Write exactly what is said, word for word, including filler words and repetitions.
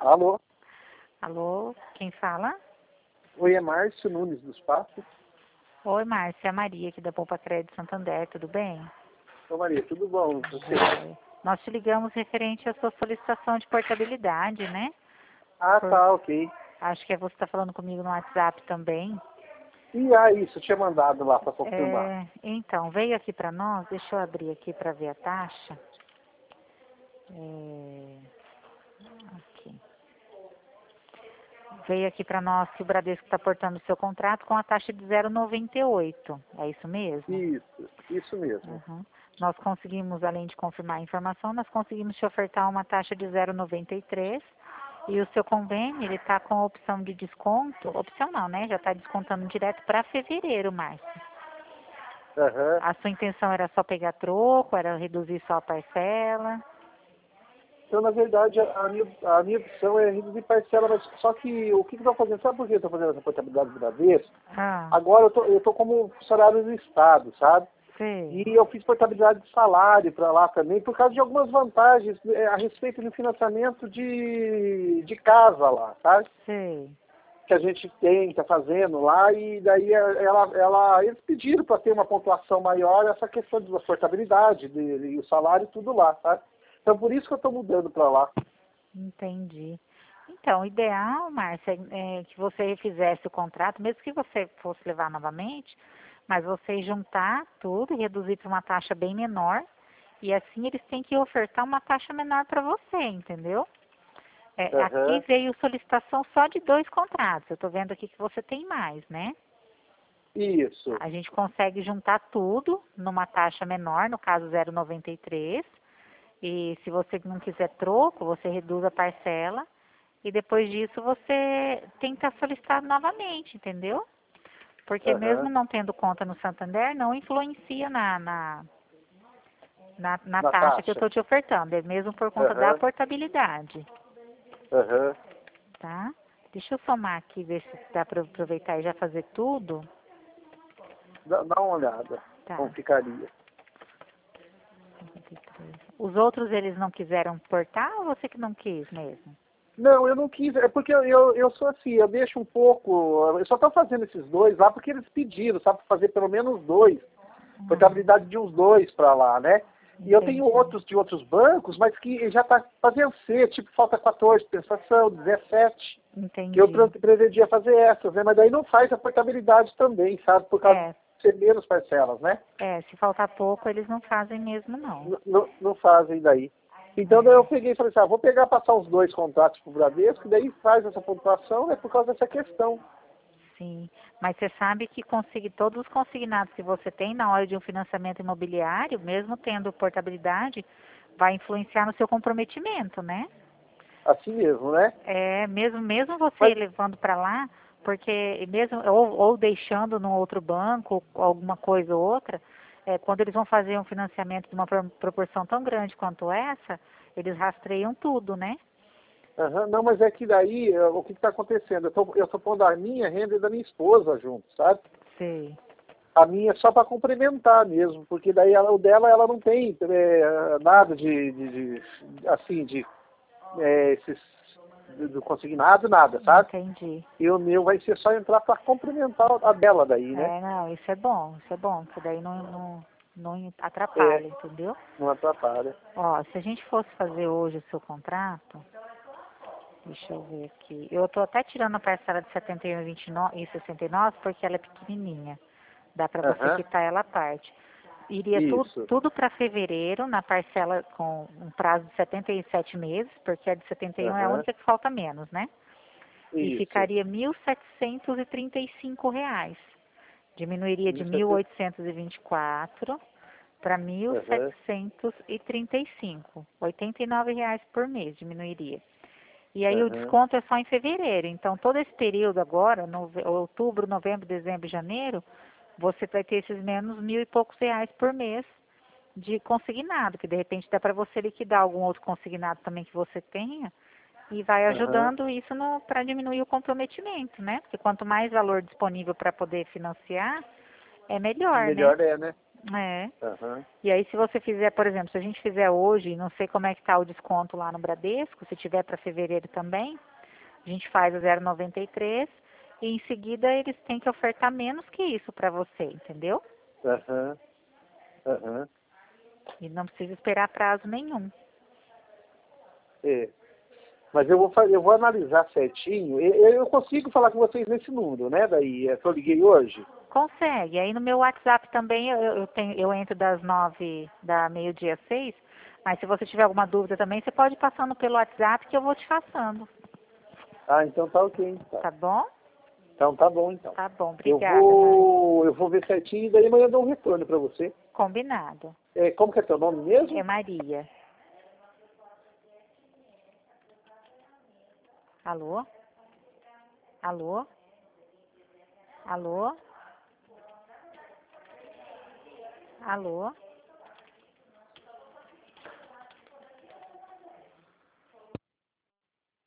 Alô? Alô, quem fala? Oi, é Márcio Nunes dos Passos. Oi, Márcia, é a Maria aqui da Poupa Crédito Santander, tudo bem? Ô Maria, tudo bom? Você? Joia. Nós te ligamos referente à sua solicitação de portabilidade, né? Ah, Por- tá, ok. Acho que é você está falando comigo no WhatsApp também. E ah, isso, eu tinha mandado lá para confirmar. É, então, veio aqui para nós, deixa eu abrir aqui para ver a taxa. É, aqui. Veio aqui para nós que o Bradesco está portando o seu contrato com a taxa de zero vírgula noventa e oito. É isso mesmo? Isso, isso mesmo. Uhum. Nós conseguimos, além de confirmar a informação, nós conseguimos te ofertar uma taxa de zero vírgula noventa e três e o seu convênio, ele está com a opção de desconto, opção não, né? Já está descontando direto para fevereiro, Márcio. Aham. A sua intenção era só pegar troco, era reduzir só a parcela? Então, na verdade, a minha, a minha opção é reduzir parcela, mas só que o que que eu estou fazendo? Sabe por que eu estou fazendo essa portabilidade de uma vez? Ah, Agora eu tô, eu tô como funcionário do Estado, sabe? sei, E eu fiz portabilidade de salário para lá também, por causa de algumas vantagens eh, a respeito do financiamento de, de casa lá, sabe? sei. Que a gente tem, está fazendo lá, e daí ela, ela, eles pediram para ter uma pontuação maior essa questão de portabilidade de, e o salário tudo lá, sabe? Então por isso que eu estou mudando para lá. Entendi. Então, o ideal, Márcia, é que você refizesse o contrato, mesmo que você fosse levar novamente, mas você juntar tudo e reduzir para uma taxa bem menor, e assim eles têm que ofertar uma taxa menor para você, entendeu? É, aqui Aham. veio solicitação só de dois contratos. Eu estou vendo aqui que você tem mais, né? Isso. A gente consegue juntar tudo numa taxa menor, no caso zero vírgula noventa e três. E se você não quiser troco, você reduz a parcela. E depois disso você tenta solicitar novamente, entendeu? Porque mesmo Aham. não tendo conta no Santander, não influencia na, na, na, na Na taxa que eu taxa. estou te ofertando. É mesmo por conta da Aham. portabilidade, Aham. tá? Deixa eu somar aqui, ver se dá para aproveitar e já fazer tudo. Dá, dá uma olhada. Tá. Como ficaria. noventa e três. Os outros eles não quiseram portar ou você que não quis mesmo? Não, eu não quis, é porque eu, eu, eu sou assim, eu deixo um pouco, eu só estou fazendo esses dois lá porque eles pediram, sabe, fazer pelo menos dois, Hum, portabilidade de uns dois para lá, né? E eu tenho entendi, outros de outros bancos, mas que já está para vencer, tipo, falta quatorze, prestação, dezessete, que eu entendi. pre- pretendia fazer essas, né? Mas daí não faz a portabilidade também, sabe, por causa de É, ser menos parcelas, né? é, se faltar pouco eles não fazem mesmo não. N- Não, não fazem daí. Então daí eu É, peguei e falei assim, ah, vou pegar, passar os dois contratos pro Bradesco, e daí faz essa pontuação, né, por causa dessa questão. sim. Mas você sabe que consegui, todos os consignados que você tem na hora de um financiamento imobiliário, mesmo tendo portabilidade, vai influenciar no seu comprometimento, né? Assim mesmo, né? É, mesmo, mesmo você Mas, levando para lá, porque mesmo, ou, ou deixando no outro banco, alguma coisa ou outra, é, quando eles vão fazer um financiamento de uma pro- proporção tão grande quanto essa, eles rastreiam tudo, né? aham, não, mas é que daí, eh, o que está acontecendo? Eu tô, eu tô pondo a minha renda e da minha esposa junto, sabe? Sei, A minha é só para complementar mesmo, porque daí ela, o dela ela não tem eh, nada de, de, de- assim, de eh, esses do do consignado, nada, sabe? entendi. E o meu vai ser só entrar para complementar a dela daí, né? É, não, isso é bom, isso é bom, porque daí não, não, não É, atrapalha, entendeu? não atrapalha. Ó, se a gente fosse fazer hoje o seu contrato, deixa eu ver aqui. Eu tô até tirando a parcela de setenta e um e vinte e nove e sessenta e nove porque ela é pequenininha. Dá para você Aham, quitar ela à parte. Iria tu, isso. tudo para fevereiro, na parcela com um prazo de setenta e sete meses, porque a de setenta e um é a Aham, única que falta menos, né? E isso. ficaria mil setecentos e trinta e cinco reais. Diminuiria de Isso é mil tudo. oitocentos e vinte e quatro para mil Aham, setecentos e trinta e cinco. oitenta e nove reais por mês diminuiria. E aí o aham, desconto é só em fevereiro. Então, todo esse período agora, nove- outubro, novembro, dezembro e janeiro, você vai ter esses menos mil e poucos reais por mês de consignado, que de repente dá para você liquidar algum outro consignado também que você tenha e vai aham. ajudando isso para diminuir o comprometimento, né? Porque quanto mais valor disponível para poder financiar, é melhor, né? Melhor é, né? É. Aham. E aí se você fizer, por exemplo, se a gente fizer hoje, não sei como é que tá o desconto lá no Bradesco, se tiver para fevereiro também, a gente faz a zero vírgula noventa e três e em seguida eles têm que ofertar menos que isso para você, entendeu? Aham. Aham. E não precisa esperar prazo nenhum. É. Mas eu vou fazer, eu vou analisar certinho. Eu, eu consigo falar com vocês nesse número, né? Daí, é que eu liguei hoje. Consegue. Aí no meu WhatsApp também eu, eu, tenho, eu entro das nove da meio-dia às seis, mas se você tiver alguma dúvida também, você pode ir passando pelo WhatsApp que eu vou te passando. Ah, então tá ok, então. Tá bom? Então tá bom, então. Tá bom, Eu obrigada, Márcia. vou, eu vou ver certinho e daí amanhã eu dou um retorno para você. Combinado. É, como que é teu nome mesmo? É Maria. Alô? Alô? Alô? Alô?